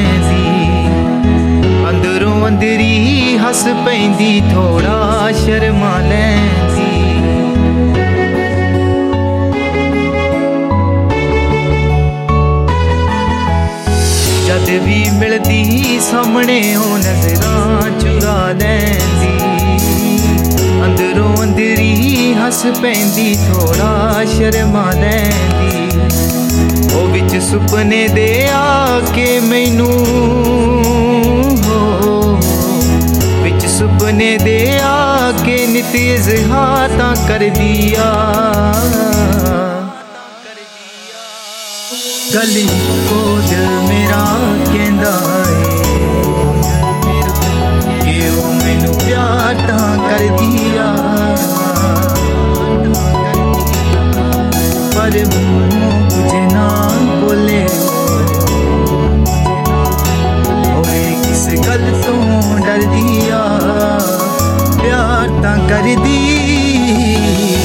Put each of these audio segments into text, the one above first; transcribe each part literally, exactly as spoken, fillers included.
लैंदी अंदरों अंदरी हस पैंदी थोड़ा शर्मा लैंदी जद भी मिलदी सामने ओ नजरां चुरा लैंदी अंदरों अंदरी हस पैंदी थोड़ा शर्मा लैंदी ओ विच सुपने दे आके मैनू हो विच सुपने दे आके नित इज़हार तां कर दिया गली को दिल मेरा कहंदा है कि ओ मैनू प्यार तां कर दिया पर मुँह कुछ ना बोले होए किस गल तो डर दिया प्यार तां कर दिया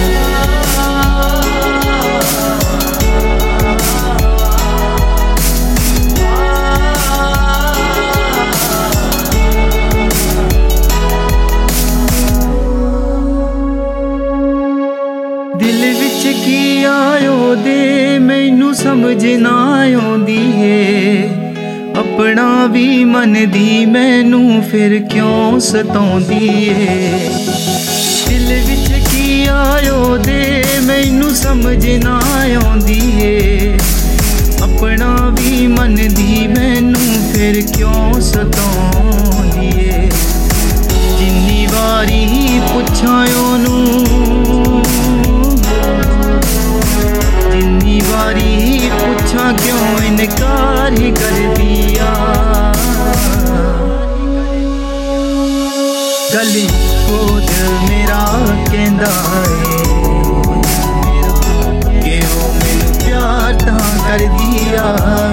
दिल विच की आयो दे मैनू समझ ना आउंदी है अपना भी मन दी मैनू फिर क्यों सताउंदी है दिल विच की आयो दे मैनू समझ ना आउंदी है अपना भी मन दी मैनू फिर क्यों सताउंदी है जिन्नी वारी पुछां ओनू जिन्नी वारी पूछा क्यों इनकार ही कर दिया गली को दिल मेरा कहंदा है कि ओ मैनू प्यार तां कर दिया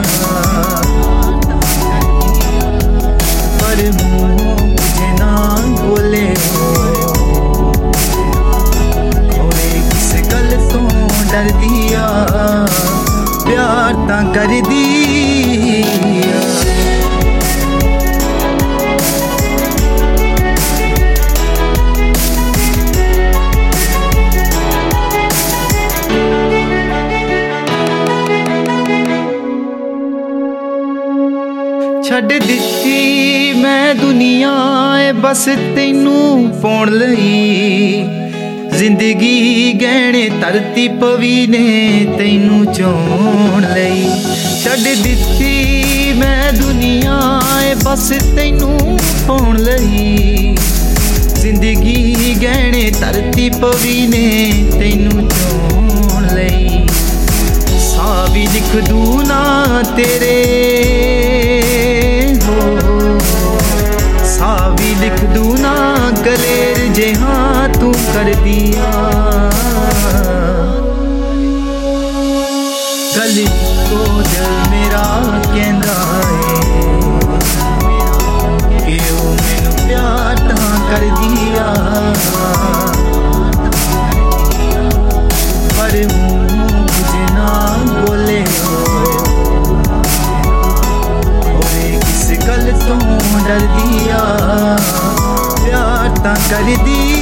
पर मुँह कुछ ना बोले होए किस गल तो डर दिया प्यार तां कर दिया छड्ड दित्ती मैं दुनिया बस तैनू पाउण लई जिंदगी गहने धरती पवी ने तैनू चोण लई छड्ड दित्ती मैं दुनिया बस तैनू पाउण लई जिंदगी गहने धरती पवी ने तैनू चोण लई सा भी लिख दूं ना तेरे हो सा भी लिख दूं ना गलेर जे हाँ तू कर दिया गली को दिल मेरा कहंदा है कि ओ मैनू प्यार तां कर दिया पर मुँह कुछ ना बोले होए किस गल तो डर दिया प्यार तां कर दिया